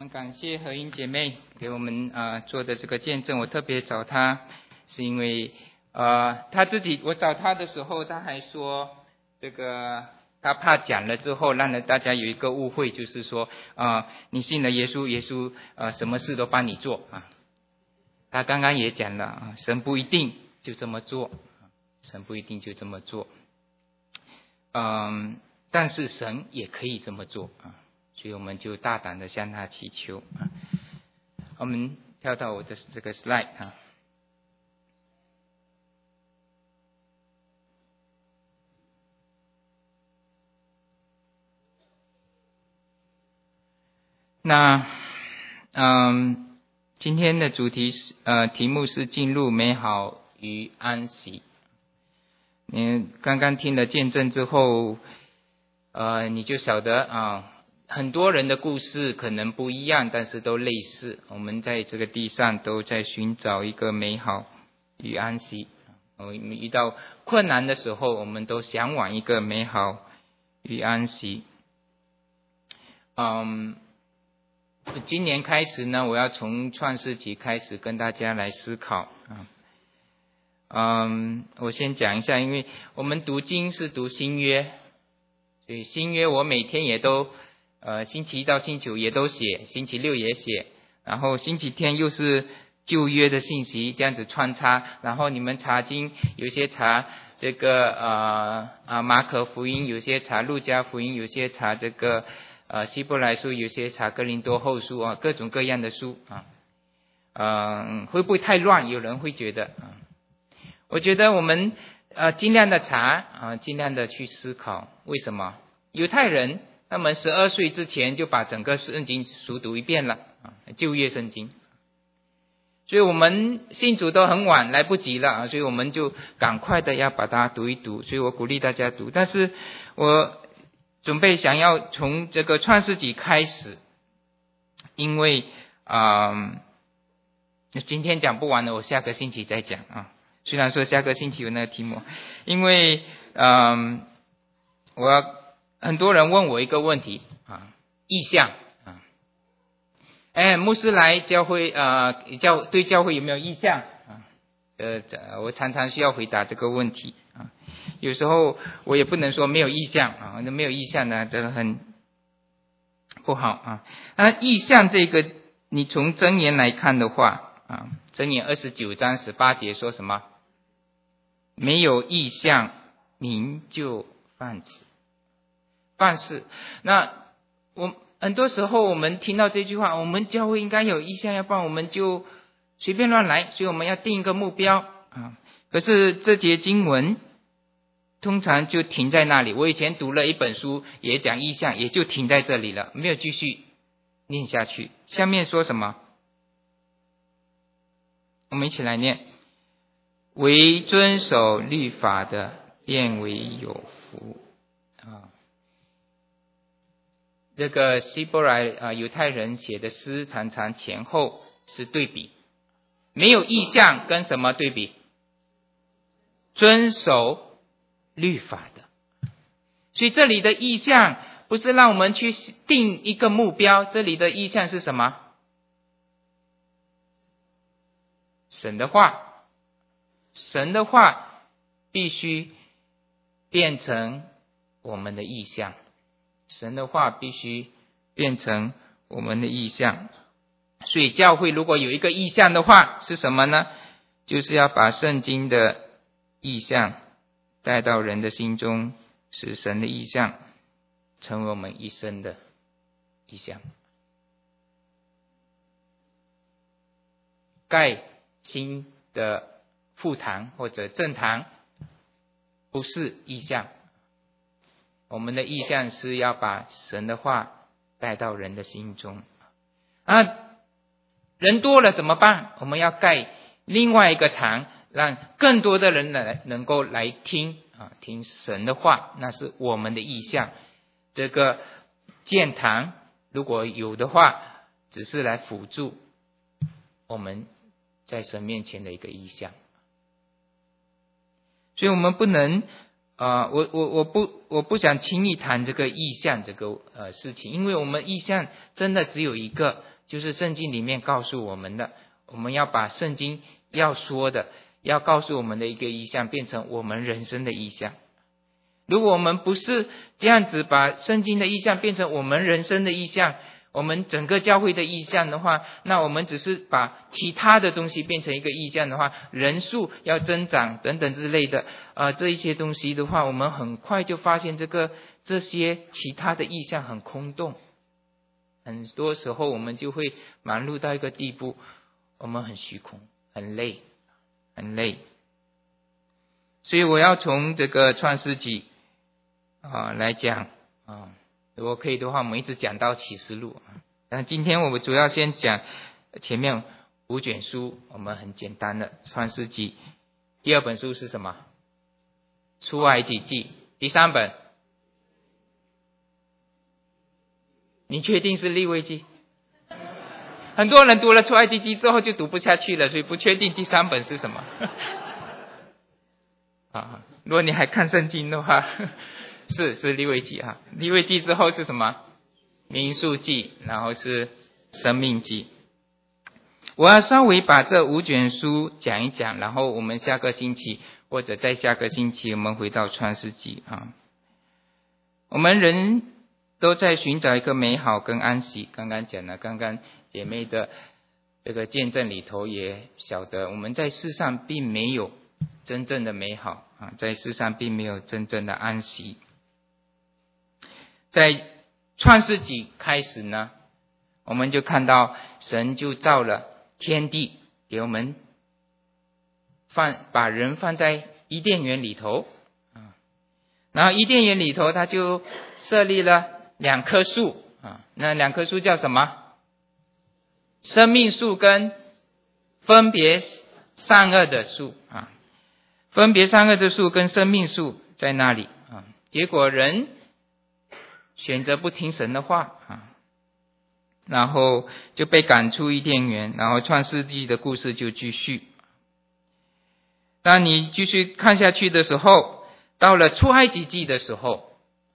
很感谢何英姐妹给我们做的这个见证。我特别找她，是因为她自己，我找她的时候，她还说这个她怕讲了之后，让大家有一个误会，就是说你信了耶稣，耶稣什么事都帮你做啊。她刚刚也讲了神不一定就这么做，神不一定就这么做，但是神也可以这么做啊。所以我们就大胆的向他祈求啊。我们跳到我的这个 slide 啊。那今天的主题是题目是进入美好与安息。你刚刚听了见证之后，你就晓得很多人的故事可能不一样，但是都类似。我们在这个地上都在寻找一个美好与安息。我们遇到困难的时候，我们都向往一个美好与安息。今年开始呢，我要从创世纪开始跟大家来思考我先讲一下，因为我们读经是读新约，所以新约我每天也都星期一到星期五也都写，星期六也写，然后星期天又是旧约的信息，这样子穿插。然后你们查经，有些查这个马可福音，有些查路加福音，有些查这个希伯来书，有些查哥林多后书各种各样的书会不会太乱？有人会觉得我觉得我们尽量的查尽量的去思考。为什么犹太人他们12岁之前就把整个圣经熟读一遍了旧约圣经，所以我们信主都很晚，来不及了所以我们就赶快的要把它读一读。所以我鼓励大家读，但是我准备想要从这个创世纪开始，因为今天讲不完了，我下个星期再讲虽然说下个星期有那个题目，因为很多人问我一个问题异象牧师来教会对教会有没有异象我常常需要回答这个问题有时候我也不能说没有异象那没有异象呢，这个很不好那异象这个，你从箴言来看的话箴言29章18节说什么？没有异象，民就犯事。那很多时候我们听到这句话，我们教会应该有异象，要不然我们就随便乱来，所以我们要定一个目标可是这节经文通常就停在那里。我以前读了一本书也讲异象，也就停在这里了，没有继续念下去。下面说什么？我们一起来念：唯遵守律法的，便为有福这个希伯来犹太人写的诗常常前后是对比，没有异象跟什么对比？遵守律法的。所以这里的异象不是让我们去定一个目标，这里的异象是什么？神的话必须变成我们的意象，神的话必须变成我们的意象。所以教会如果有一个意象的话是什么呢？就是要把圣经的意象带到人的心中，使神的意象成为我们一生的意象。盖新的副堂或者正堂不是意象，我们的意象是要把神的话带到人的心中人多了怎么办？我们要盖另外一个堂，让更多的人能够来听神的话，那是我们的意象。这个建堂如果有的话，只是来辅助我们在神面前的一个意象。所以我们不能我不想轻易谈这个意象这个事情，因为我们意象真的只有一个， 就是圣经里面告诉我们的，我们要把圣经要说的，要告诉我们的一个意象变成我们人生的意象。如果我们不是这样子把圣经的意象变成我们人生的意象，我们整个教会的意象的话，那我们只是把其他的东西变成一个意象的话，人数要增长等等之类的这一些东西的话，我们很快就发现这些其他的意象很空洞。很多时候我们就会忙碌到一个地步，我们很虚空，很累。所以我要从这个创世纪来讲如果可以的话，我们一直讲到启示录。但今天我们主要先讲前面5卷书，我们很简单的创世纪。第2本书是什么？出埃及记。第3本，你确定是利未记？很多人读了出埃及记之后就读不下去了，所以不确定第3本是什么。如果你还看圣经的话，是利未记利未记之后是什么？民数记，然后是生命记。我要稍微把这5卷书讲一讲，然后我们下个星期或者在下个星期我们回到创世纪我们人都在寻找一个美好跟安息。刚刚讲了，刚刚姐妹的这个见证里头也晓得，我们在世上并没有真正的美好在世上并没有真正的安息。在创世纪开始呢，我们就看到神就造了天地给我们把人放在伊甸园里头然后伊甸园里头他就设立了2棵树那2棵树叫什么？生命树跟分别善恶的树分别善恶的树跟生命树在那里结果人选择不听神的话然后就被赶出伊甸园，然后创世纪的故事就继续。当你继续看下去的时候，到了出埃及记的时候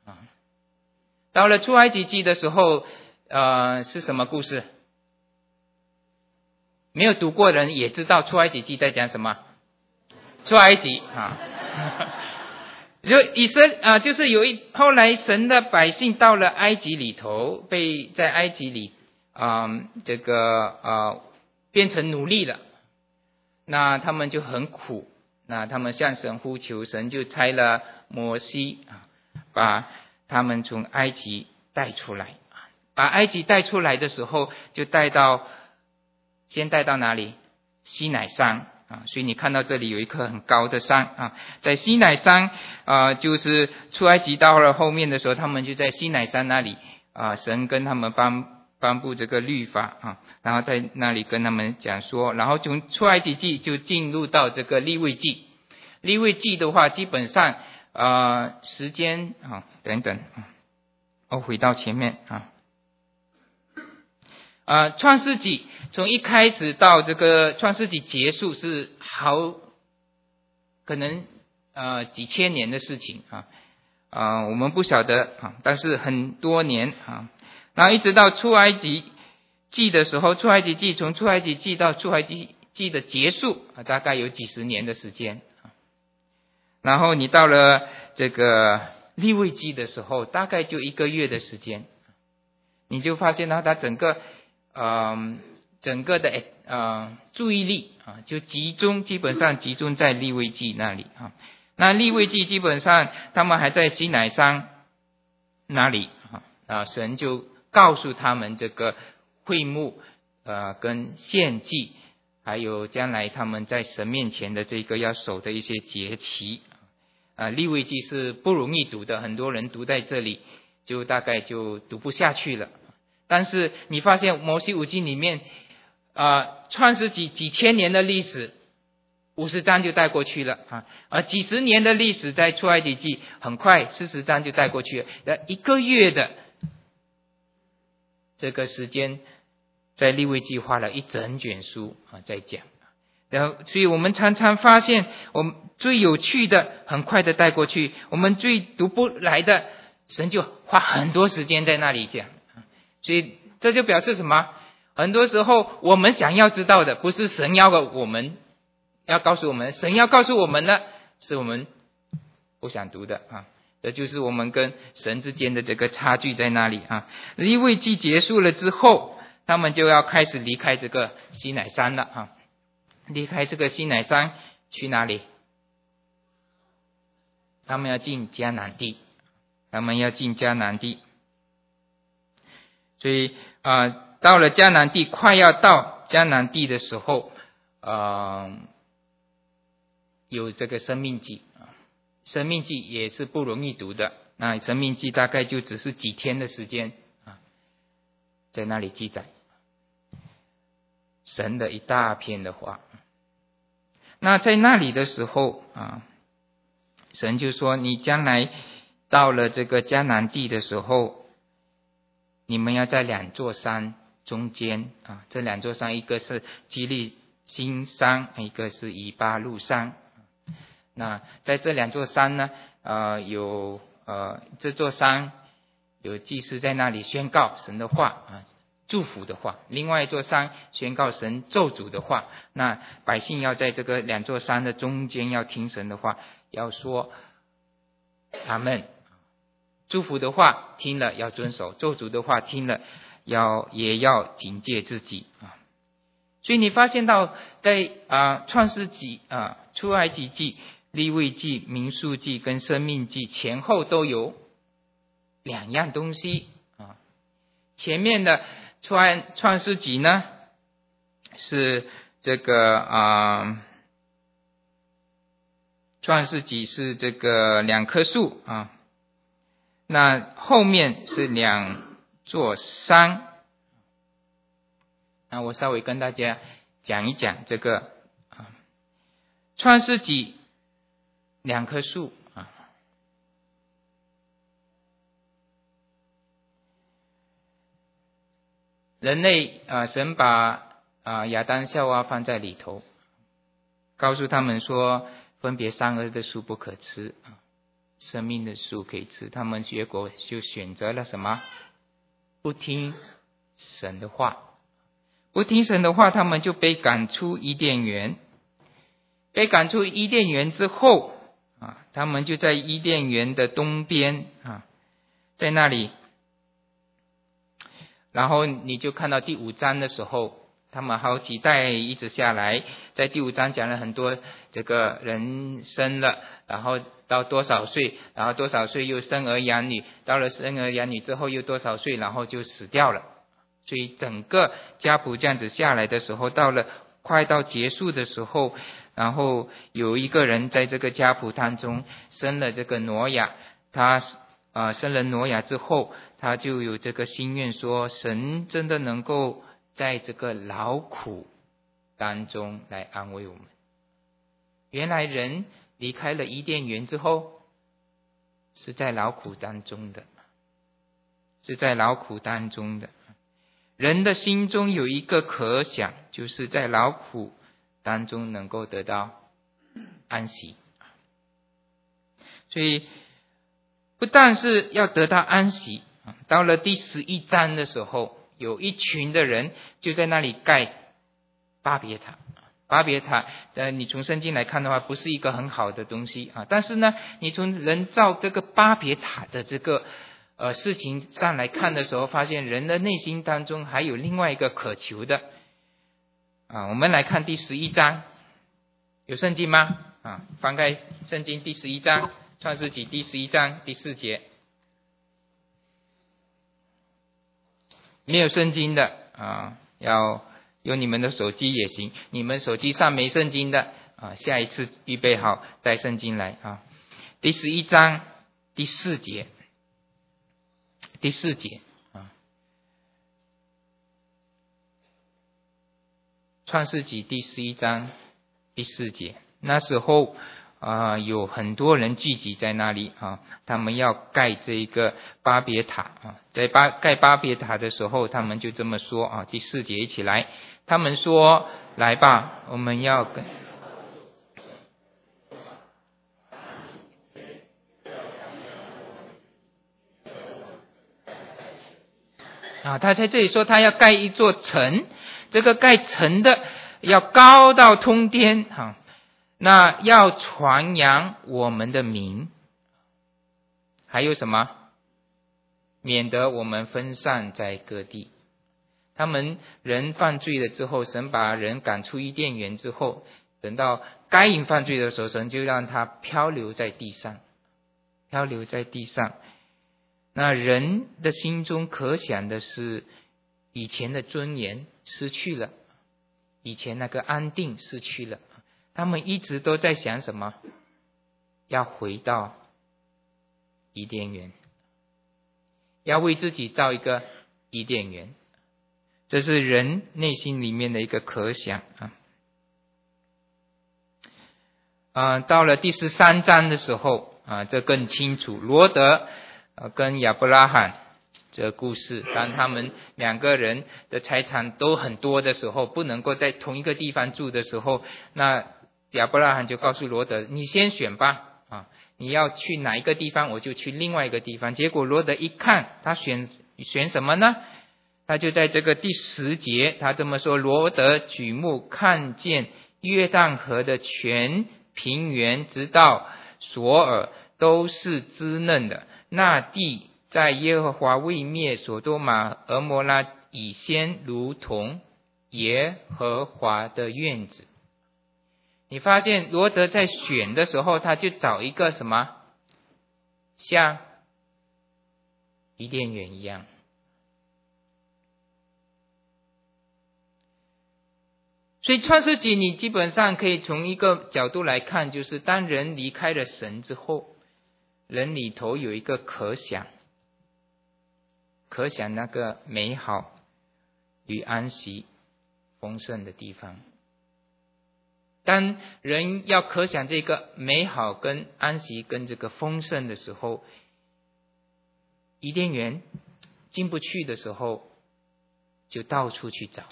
是什么故事？没有读过的人也知道出埃及记在讲什么？出埃及就是后来神的百姓到了埃及里头，被在埃及里变成奴隶了，那他们就很苦，那他们向神呼求，神就差了摩西把他们从埃及带出来。把埃及带出来的时候，就先带到哪里？西乃山所以你看到这里有一棵很高的山在西乃山就是出埃及到了后面的时候，他们就在西乃山那里神跟他们颁布这个律法然后在那里跟他们讲说，然后从出埃及记就进入到这个利未记。利未记的话基本上时间等等回到前面创世纪从一开始到这个创世纪结束是可能几千年的事情我们不晓得但是很多年然后一直到出埃及记的时候，出埃及记从出埃及记到出埃及记的结束大概有几十年的时间然后你到了这个利未记的时候，大概就1个月的时间，你就发现到它整个的注意力就基本上集中在利未记那里那利未记基本上他们还在西乃山那里神就告诉他们这个会幕跟献祭，还有将来他们在神面前的这个要守的一些节期利未记是不容易读的，很多人读在这里就大概就读不下去了。但是你发现摩西五经里面创世纪几千年的历史50章就带过去了而几十年的历史在出埃及记很快40章就带过去了，1个月的这个时间在利未记花了一整卷书在讲。然后所以我们常常发现我们最有趣的很快的带过去，我们最读不来的神就花很多时间在那里讲。所以这就表示什么？ 很多时候我们想要知道的不是神要告诉我们，神要告诉我们的是我们不想读的啊。这就是我们跟神之间的这个差距在那里啊。利未记结束了之后，他们就要开始离开这个西乃山了啊。离开这个西乃山去哪里？他们要进迦南地，所以到了迦南地，快要到迦南地的时候，有这个生命记，生命记也是不容易读的。那生命记大概就只是几天的时间啊，在那里记载神的一大片的话。那在那里的时候啊，神就说：你将来到了这个迦南地的时候，你们要在两座山中间啊，这两座山一个是基利心山，一个是以巴路山。那在这两座山呢，这座山有祭司在那里宣告神的话啊，祝福的话；另外一座山宣告神咒诅的话。那百姓要在这个两座山的中间要听神的话，要说阿们。祝福的话听了要遵守，咒诅的话听了也要警戒自己啊。所以你发现到在创世纪出埃及记、利未记、民数记跟生命记前后都有两样东西啊。前面的创世纪呢是这个创世纪是这个两棵树啊，那后面是两座山。那我稍微跟大家讲一讲这个创世纪两棵树啊。人类神把亚当夏娃放在里头，告诉他们说分别善恶的树不可吃生命的树可以吃。他们结果就选择了什么？不听神的话。不听神的话，他们就被赶出伊甸园。被赶出伊甸园之后他们就在伊甸园的东边在那里。然后你就看到第5章的时候，他们好几代一直下来，在第5章讲了很多这个人生了，然后到多少岁，然后多少岁又生儿养女，到了生儿养女之后又多少岁，然后就死掉了。所以整个家谱这样子下来的时候，到了快到结束的时候，然后有一个人在这个家谱当中生了这个挪亚，他生了挪亚之后，他就有这个心愿说，神真的能够在这个劳苦当中来安慰我们。原来人离开了伊甸园之后是在劳苦当中的，人的心中有一个可想，就是在劳苦当中能够得到安息。所以不但是要得到安息，到了第11章的时候，有一群的人就在那里盖巴别塔。巴别塔你从圣经来看的话不是一个很好的东西但是呢，你从人造这个巴别塔的这个事情上来看的时候，发现人的内心当中还有另外一个渴求的我们来看第11章，有圣经吗翻开圣经第11章，创世纪第11章第4节。没有圣经的要用你们的手机也行，你们手机上没圣经的下一次预备好带圣经来第11章第4节。创世纪第11章第4节。那时候有很多人聚集在那里他们要盖这个巴别塔在盖巴别塔的时候，他们就这么说第4节一起来，他们说来吧，我们要盖啊，他在这里说他要盖一座城，这个盖城的要高到通天啊，那要传扬我们的名，还有什么？免得我们分散在各地。他们人犯罪了之后，神把人赶出伊甸园之后，等到该隐犯罪的时候，神就让他漂流在地上，漂流在地上。那人的心中可想的是，以前的尊严失去了，以前那个安定失去了，他们一直都在想什么？要回到伊甸园，要为自己造一个伊甸园，这是人内心里面的一个可想到了第13章的时候这更清楚，罗德跟亚伯拉罕这个故事，当他们两个人的财产都很多的时候，不能够在同一个地方住的时候，那亚伯拉罕就告诉罗德，你先选吧你要去哪一个地方，我就去另外一个地方。结果罗德一看，他选什么呢？他就在这个第10节，他这么说：罗德举目看见约旦河的全平原直到索尔都是滋嫩的，那地在耶和华未灭所多玛俄摩拉以先，如同耶和华的院子。你发现罗德在选的时候，他就找一个什么，像伊甸园一样。所以创世纪你基本上可以从一个角度来看，就是当人离开了神之后，人里头有一个可想那个美好与安息丰盛的地方。当人要可想这个美好跟安息跟这个丰盛的时候，伊甸园进不去的时候，就到处去找，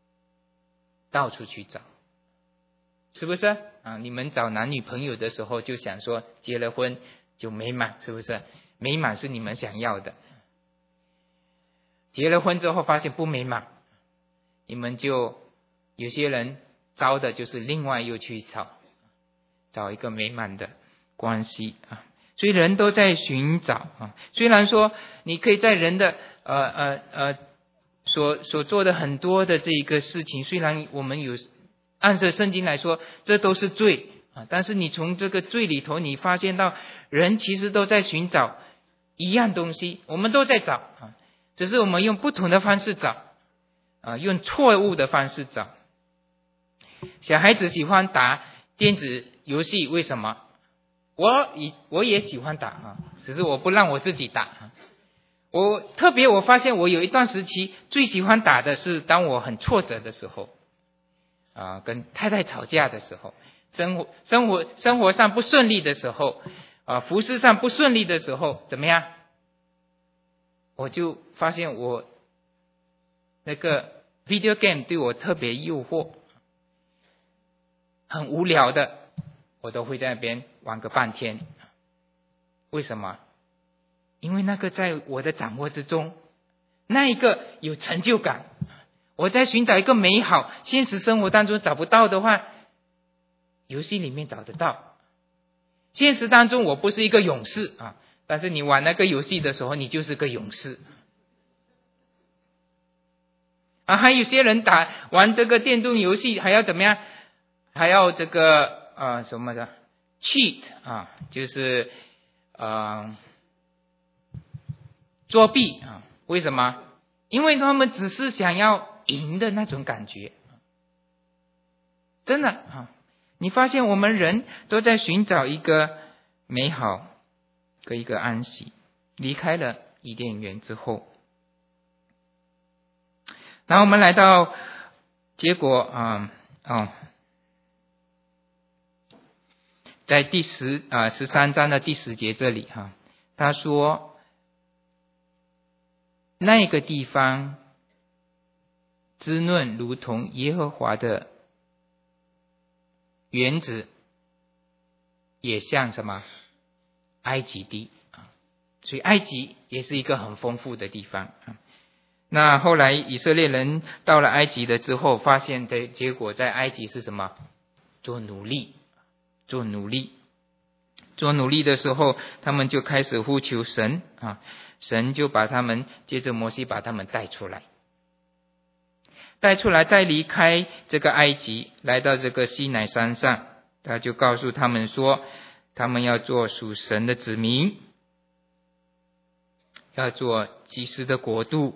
是不是你们找男女朋友的时候就想说结了婚就美满，是不是？美满是你们想要的，结了婚之后发现不美满，你们就有些人招的就是另外又去找一个美满的关系所以人都在寻找虽然说你可以在人的所做的很多的这一个事情，虽然我们有按着圣经来说这都是罪但是你从这个罪里头，你发现到人其实都在寻找一样东西，我们都在找只是我们用不同的方式找用错误的方式找。小孩子喜欢打电子游戏，为什么？我也喜欢打只是我不让我自己打我发现我有一段时期最喜欢打的是当我很挫折的时候跟太太吵架的时候，生活上不顺利的时候服事上不顺利的时候，怎么样？我就发现我那个 video game 对我特别诱惑，很无聊的我都会在那边玩个半天。为什么？因为那个在我的掌握之中，那一个有成就感。我在寻找一个美好，现实生活当中找不到的话，游戏里面找得到。现实当中我不是一个勇士但是你玩那个游戏的时候，你就是个勇士还有些人玩这个电动游戏还要怎么样？还要这个什么的 cheat 就是作弊为什么？因为他们只是想要赢的那种感觉。真的你发现我们人都在寻找一个美好跟一个安息，离开了伊甸园之后，然后我们来到结果在第13章的第10节这里他说那个地方滋润如同耶和华的园子，也像什么埃及地所以埃及也是一个很丰富的地方那后来以色列人到了埃及了之后，发现的结果在埃及是什么？做奴隶的时候，他们就开始呼求神啊，神就把他们接着摩西把他们带出来，带离开这个埃及，来到这个西乃山上，他就告诉他们说，他们要做属神的子民，要做祭司的国度，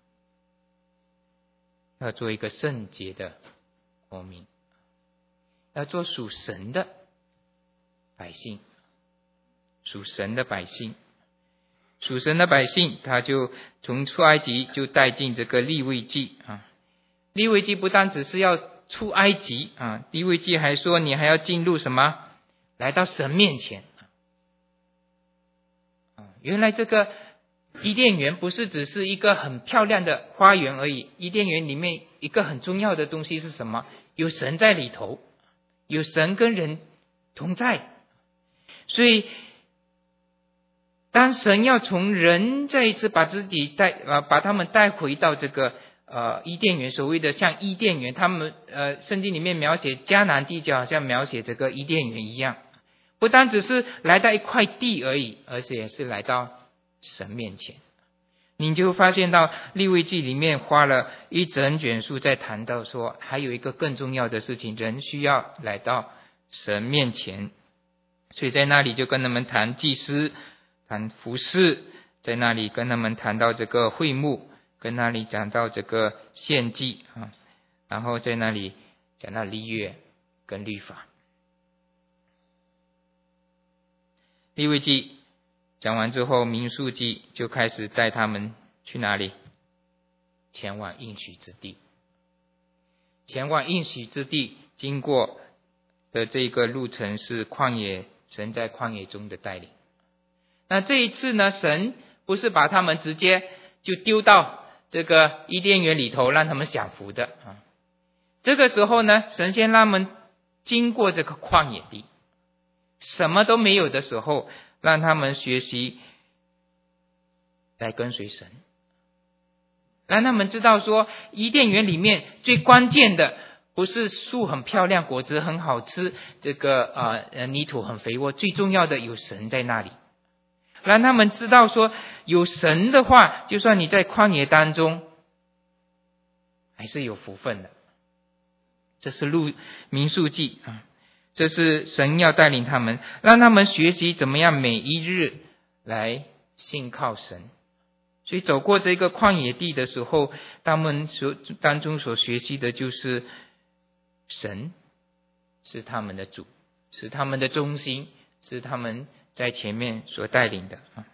要做一个圣洁的国民，要做属神的百姓。属神的百姓，他就从出埃及就带进这个利未记啊。利未记不单只是要出埃及啊，利未记还说你还要进入什么？来到神面前啊。原来这个伊甸园不是只是一个很漂亮的花园而已，伊甸园里面一个很重要的东西是什么？有神在里头，有神跟人同在。所以当神要从人再一次把他们带回到这个伊甸园，所谓的像伊甸园，他们圣经里面描写迦南地就好像描写这个伊甸园一样，不单只是来到一块地而已，而且是来到神面前。你就发现到利未记里面花了一整卷书在谈到说，还有一个更重要的事情，人需要来到神面前。所以在那里就跟他们谈祭司，谈服事，在那里跟他们谈到这个会幕，跟那里讲到这个献祭啊，然后在那里讲到律约跟律法。利未记讲完之后，民数记就开始带他们去哪里？前往应许之地。前往应许之地经过的这个路程是旷野，神在旷野中的带领。那这一次呢，神不是把他们直接就丢到这个伊甸园里头让他们享福的啊。这个时候呢，神先让他们经过这个旷野地，什么都没有的时候，让他们学习来跟随神，让他们知道说，伊甸园里面最关键的不是树很漂亮，果子很好吃，这个泥土很肥沃，最重要的有神在那里。让他们知道说，有神的话，就算你在旷野当中还是有福分的。这是民数记啊，这是神要带领他们，让他们学习怎么样每一日来信靠神。所以走过这个旷野地的时候，他们当中所学习的就是神是他们的主，是他们的中心，是他们在前面所带领的啊。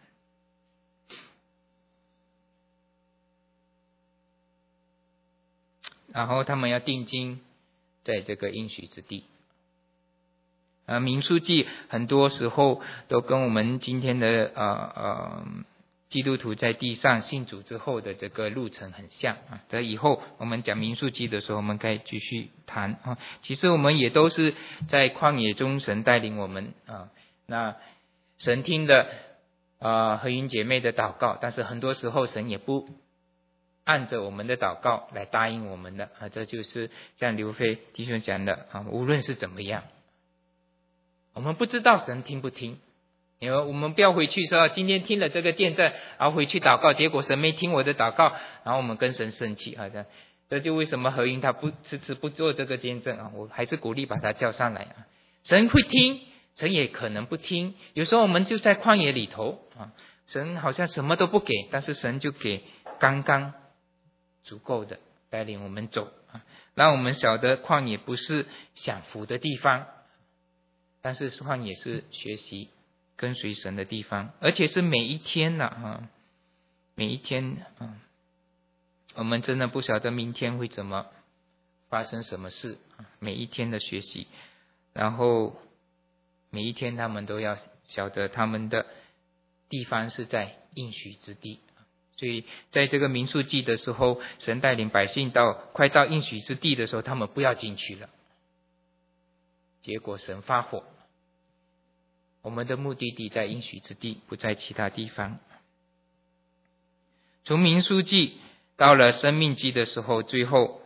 然后他们要定睛在这个应许之地。民数记很多时候都跟我们今天的基督徒在地上信主之后的这个路程很像啊。在以后我们讲民数记的时候，我们可以继续谈啊。其实我们也都是在旷野中神带领我们啊。那神听了和云姐妹的祷告，但是很多时候神也不按着我们的祷告来答应我们的啊。这就是像刘飞弟兄讲的啊，无论是怎么样，我们不知道神听不听。因为我们不要回去说今天听了这个见证，然后回去祷告，结果神没听我的祷告，然后我们跟神生气啊。这就为什么何云他迟迟不做这个见证啊。我还是鼓励把他叫上来啊。神会听，神也可能不听。有时候我们就在旷野里头啊，神好像什么都不给，但是神就给刚刚足够的带领我们走啊，让我们晓得旷野不是享福的地方，但是旷野是学习跟随神的地方，而且是每一天啊，每一天啊，我们真的不晓得明天会怎么发生什么事，每一天的学习，然后每一天他们都要晓得他们的地方是在应许之地。所以在这个民数记的时候，神带领百姓快到应许之地的时候，他们不要进去了，结果神发火，我们的目的地在应许之地，不在其他地方。从民数记到了生命记的时候，最后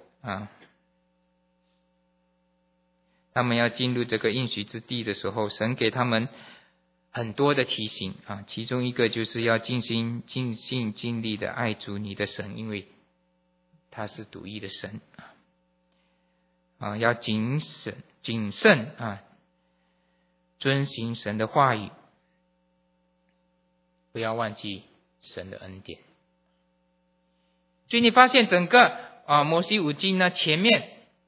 他们要进入这个应许之地的时候，神给他们很多的提醒其中一个就是要尽心尽性尽力的爱主你的神，因为他是独一的神要谨慎遵行神的话语，不要忘记神的恩典。所以你发现整个摩西五经呢，前面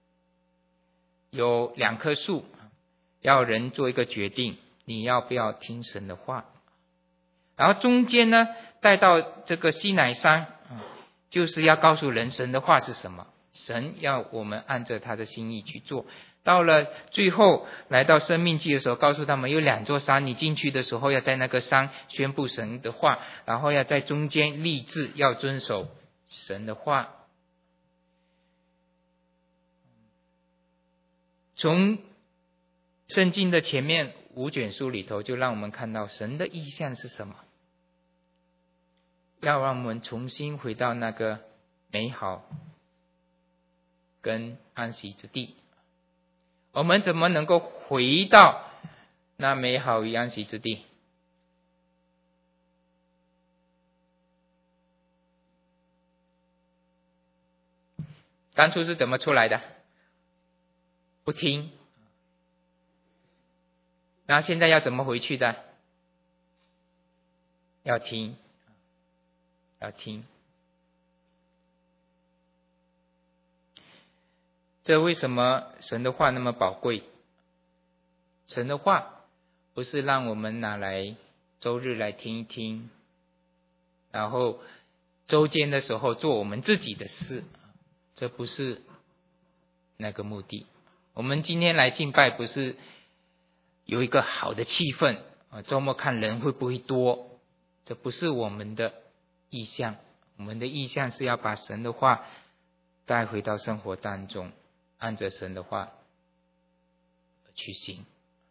有2棵树，要人做一个决定，你要不要听神的话。然后中间呢带到这个西乃山就是要告诉人神的话是什么，神要我们按着他的心意去做。到了最后来到生命记的时候，告诉他们有2座山，你进去的时候要在那个山宣布神的话，然后要在中间立志要遵守神的话。从圣经的前面5卷书里头，就让我们看到神的意象是什么，要让我们重新回到那个美好跟安息之地。我们怎么能够回到那美好与安息之地？当初是怎么出来的？不听。那现在要怎么回去的？要听。这为什么神的话那么宝贵？神的话不是让我们拿来周日来听一听，然后周间的时候做我们自己的事，这不是那个目的。我们今天来敬拜不是有一个好的气氛周末看人会不会多，这不是我们的意向。我们的意向是要把神的话带回到生活当中，按着神的话去行。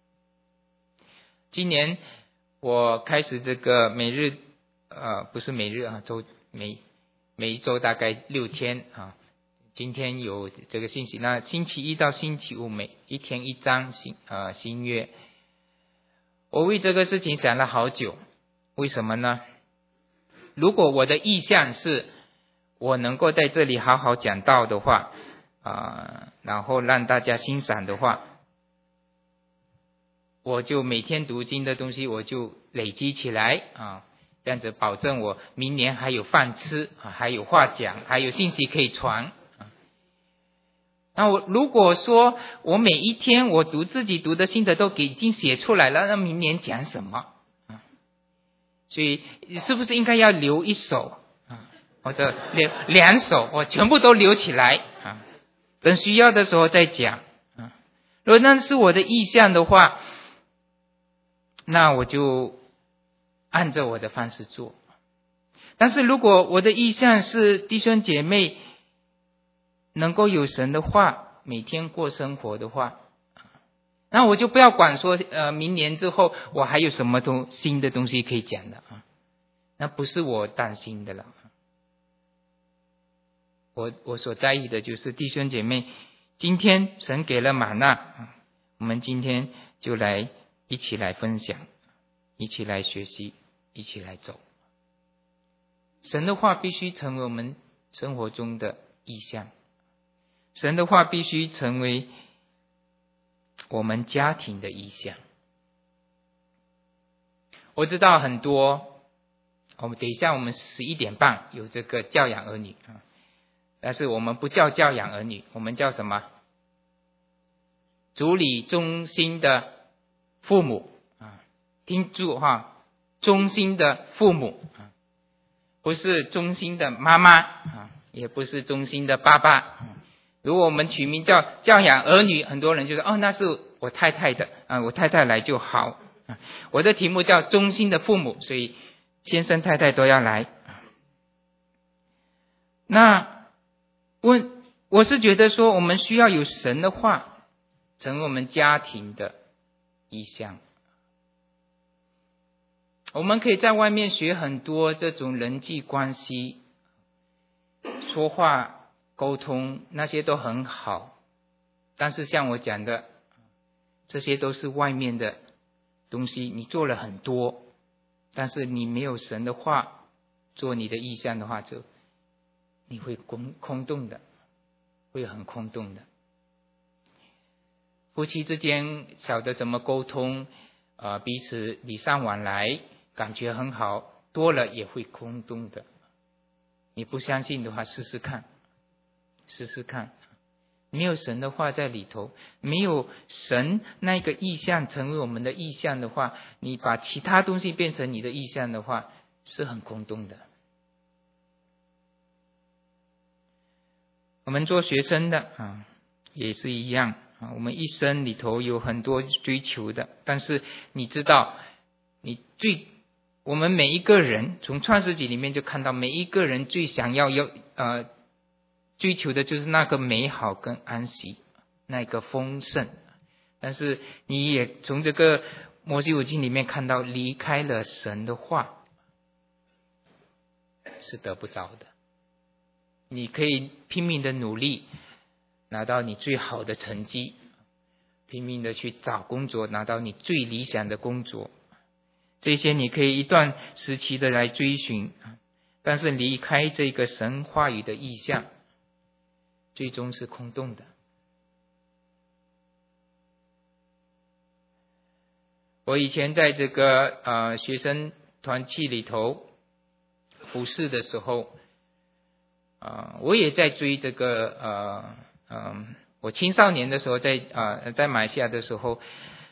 今年我开始这个每日不是每日每一周大概6天今天有这个信息，那星期一到星期五每一天1章新约。我为这个事情想了好久，为什么呢？如果我的意向是我能够在这里好好讲道的话然后让大家欣赏的话，我就每天读经的东西我就累积起来这样子保证我明年还有饭吃还有话讲，还有信息可以传那我如果说我每一天我自己读的心得都已经写出来了，那明年讲什么所以是不是应该要留1首或者2首，我全部都留起来等需要的时候再讲如果那是我的意向的话，那我就按照我的方式做。但是如果我的意向是弟兄姐妹能够有神的话每天过生活的话，那我就不要管说明年之后我还有什么新的东西可以讲的那不是我担心的了。我所在意的就是弟兄姐妹今天神给了玛纳我们今天就一起来分享，一起来学习，一起来走。神的话必须成为我们生活中的意象，神的话必须成为我们家庭的意象。我知道很多等一下我们11点半有这个教养儿女但是我们不叫教养儿女，我们叫什么？主里忠心的父母听住忠心的父母不是忠心的妈妈也不是忠心的爸爸如果我们取名叫教养儿女，很多人就说那是我太太的我太太来就好我的题目叫忠心的父母，所以先生太太都要来。那我是觉得说我们需要有神的话成为我们家庭的意象。我们可以在外面学很多这种人际关系， 说话沟通那些都很好，但是像我讲的，这些都是外面的东西，你做了很多，但是你没有神的话做你的意象的话，就你会空洞的，会很空洞的。夫妻之间晓得怎么沟通，彼此礼尚往来，感觉很好，多了也会空洞的。你不相信的话，试试看。没有神的话在里头，没有神那个意象成为我们的意象的话，你把其他东西变成你的意象的话，是很空洞的。我们做学生的也是一样，我们一生里头有很多追求的，但是你知道，我们每一个人从创世纪里面就看到，每一个人最想要追求的就是那个美好跟安息，那个丰盛。但是你也从这个摩西五经里面看到，离开了神的话是得不着的。你可以拼命的努力拿到你最好的成绩，拼命的去找工作，拿到你最理想的工作，这些你可以一段时期的来追寻，但是离开这个神话语的意象，最终是空洞的。我以前在这个学生团契里头服侍的时候，我也在追这个我青少年的时候在马来西亚的时候，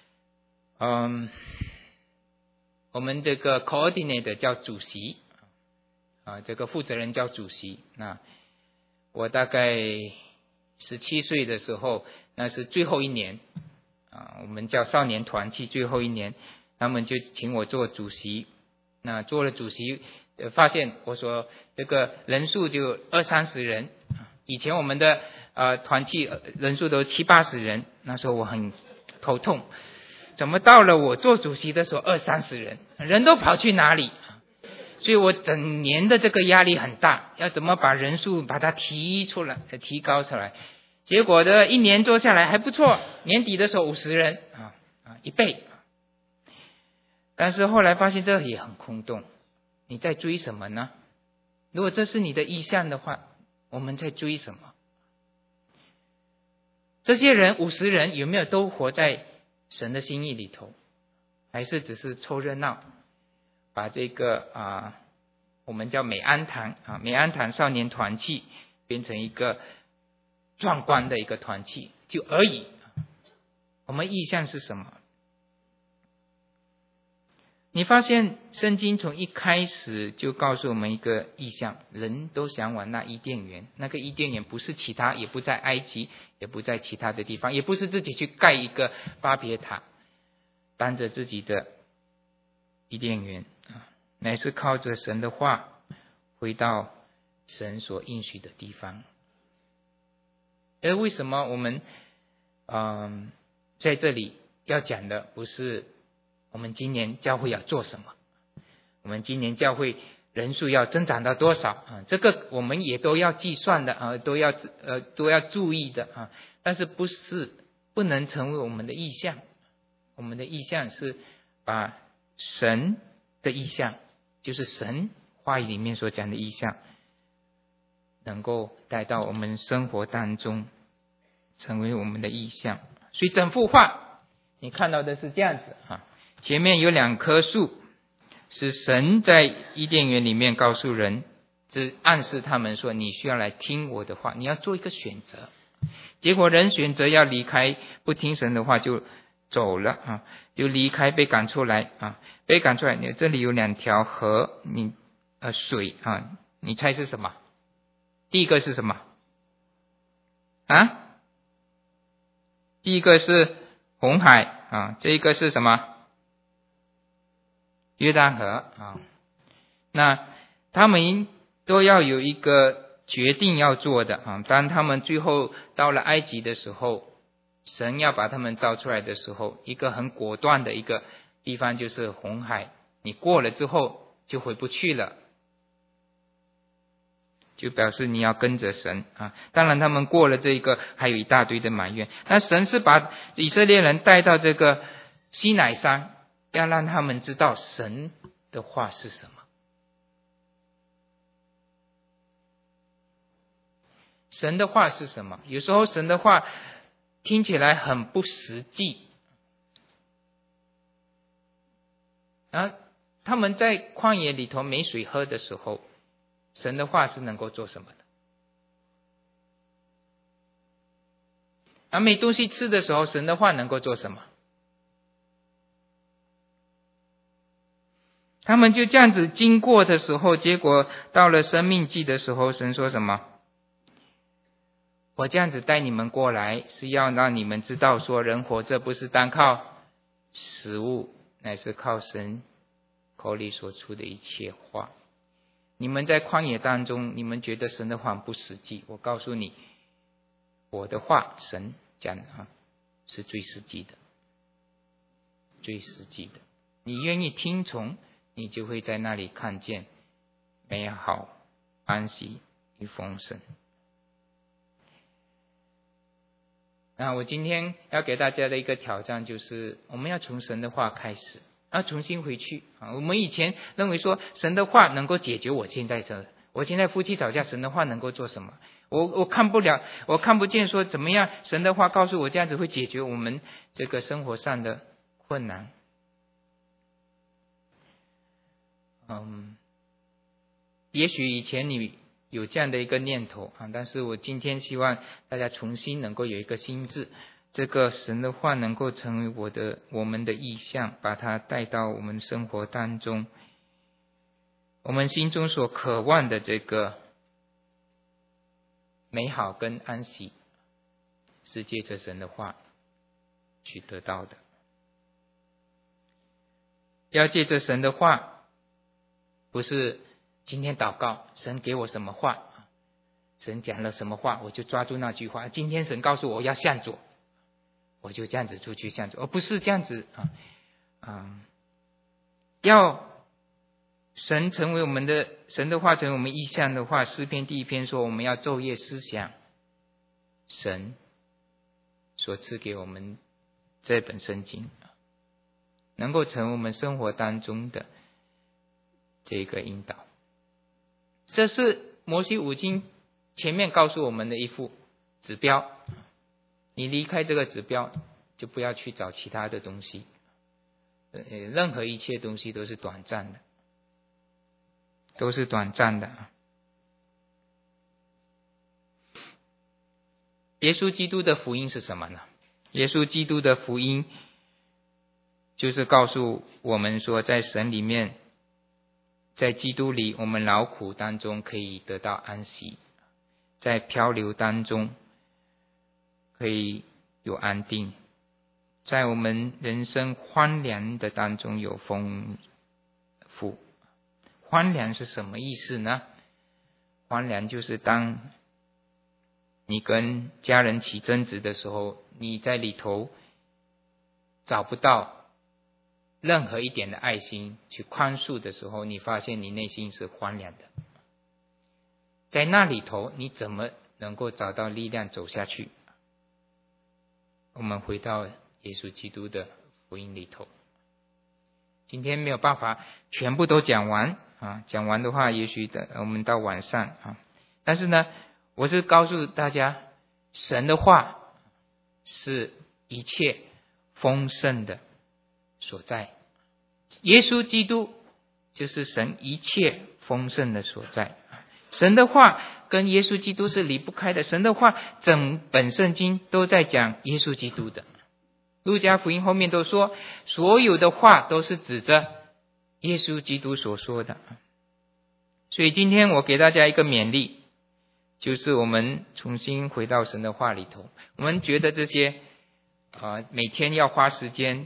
我们这个 coordinator 叫主席，这个负责人叫主席。那我大概17岁的时候，那是最后一年，我们叫少年团契最后一年，他们就请我做主席。那做了主席，发现我说这个人数就20-30人，以前我们的团契人数都70-80人，那时候我很头痛，怎么到了我做主席的时候20-30人，人都跑去哪里？所以我整年的这个压力很大，要怎么把人数把它提高出来。结果的一年做下来还不错，年底的时候50人，1倍。但是后来发现这也很空洞，你在追什么呢？如果这是你的意向的话，我们在追什么？这些人50人有没有都活在神的心意里头？还是只是凑热闹，把这个我们叫美安堂少年团契变成一个壮观的一个团契就而已？我们意向是什么？你发现圣经从一开始就告诉我们一个意象，人都想往那伊甸园，那个伊甸园不是其他，也不在埃及，也不在其他的地方，也不是自己去盖一个巴别塔当着自己的伊甸园，乃是靠着神的话回到神所应许的地方。而为什么我们在这里要讲的不是我们今年教会要做什么，我们今年教会人数要增长到多少这个我们也都要计算的都要注意的但是不能成为我们的意向。我们的意向是把神的意向，就是神话语里面所讲的意向，能够带到我们生活当中，成为我们的意向。所以整幅画你看到的是这样子前面有2棵树，是神在伊甸园里面告诉人，这暗示他们说你需要来听我的话，你要做一个选择。结果人选择要离开，不听神的话就走了就离开，被赶出来被赶出来。这里有2条河，水你猜是什么？第一个是什么第一个是红海这个是什么？约旦河那他们都要有一个决定要做的当他们最后到了埃及的时候，神要把他们招出来的时候，一个很果断的一个地方就是红海，你过了之后就回不去了， 就表示你要跟着神啊。当然他们过了这个还有一大堆的埋怨。那神是把以色列人带到这个西乃山，要让他们知道神的话是什么。神的话是什么？有时候神的话听起来很不实际。他们在旷野里头没水喝的时候，神的话是能够做什么的？没东西吃的时候，神的话能够做什么？他们就这样子经过的时候，结果到了生命记的时候，神说什么？我这样子带你们过来，是要让你们知道说，人活着不是单靠食物，乃是靠神口里所出的一切话。你们在旷野当中，你们觉得神的话不实际，我告诉你，我的话神讲的是最实际的，最实际的。你愿意听从，你就会在那里看见美好、安息与丰盛。那我今天要给大家的一个挑战就是，我们要从神的话开始，要重新回去我们以前认为说神的话能够解决我现在夫妻吵架，神的话能够做什么？我看不见说怎么样神的话告诉我这样子会解决我们这个生活上的困难。也许以前你有这样的一个念头但是我今天希望大家重新能够有一个心智，这个神的话能够成为我们的意向，把它带到我们生活当中。我们心中所渴望的这个美好跟安息，是借着神的话去得到的。要借着神的话，不是今天祷告神给我什么话，神讲了什么话我就抓住那句话，今天神告诉我要向左，我就这样子出去向左，而不是这样子要神成为我们的神的话成为我们意向的话，诗篇第1篇说我们要昼夜思想神所赐给我们这本圣经，能够成为我们生活当中的这个引导。这是摩西五经前面告诉我们的一副指标，你离开这个指标就不要去找其他的东西，任何一切东西都是短暂的，都是短暂的。耶稣基督的福音是什么呢？耶稣基督的福音就是告诉我们说，在神里面，在基督里，我们劳苦当中可以得到安息，在漂流当中可以有安定，在我们人生荒凉的当中有丰富。荒凉是什么意思呢？荒凉就是当你跟家人起争执的时候，你在里头找不到任何一点的爱心去宽恕的时候，你发现你内心是荒凉的。在那里头你怎么能够找到力量走下去？我们回到耶稣基督的福音里头。今天没有办法全部都讲完讲完的话也许我们到晚上但是呢，我是告诉大家，神的话是一切丰盛的所在，耶稣基督就是神一切丰盛的所在。神的话跟耶稣基督是离不开的，神的话整本圣经都在讲耶稣基督的。路加福音后面都说，所有的话都是指着耶稣基督所说的。所以今天我给大家一个勉励，就是我们重新回到神的话里头。我们觉得这些每天要花时间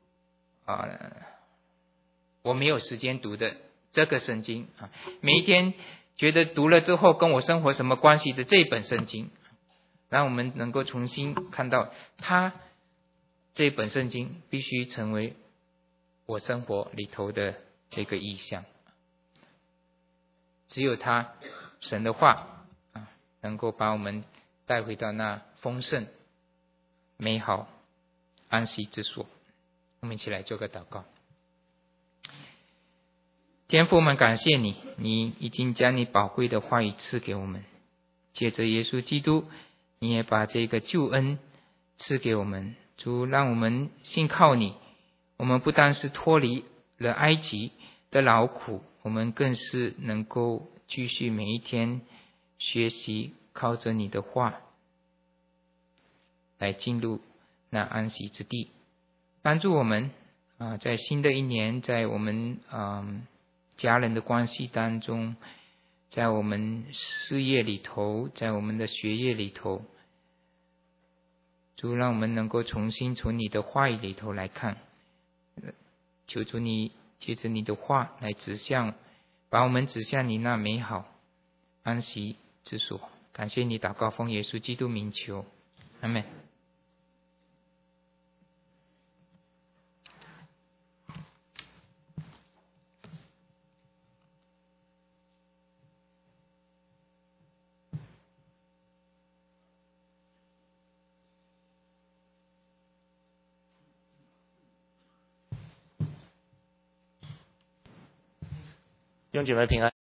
我没有时间读的这个圣经每一天觉得读了之后跟我生活什么关系的这本圣经，让我们能够重新看到它这本圣经必须成为我生活里头的这个意象，只有它神的话能够把我们带回到那丰盛、美好、安息之所。我们一起来做个祷告。天父，我们感谢你，你已经将你宝贵的话语赐给我们，借着耶稣基督，你也把这个救恩赐给我们。主，让我们信靠你，我们不但是脱离了埃及的劳苦，我们更是能够继续每一天学习，靠着你的话来进入那安息之地。帮助我们在新的一年，在我们家人的关系当中，在我们事业里头，在我们的学业里头，主，让我们能够重新从你的话语里头来看，求主你借着你的话来把我们指向你那美好安息之所。感谢你，祷告奉耶稣基督名求，阿们。 弟兄姐妹平安。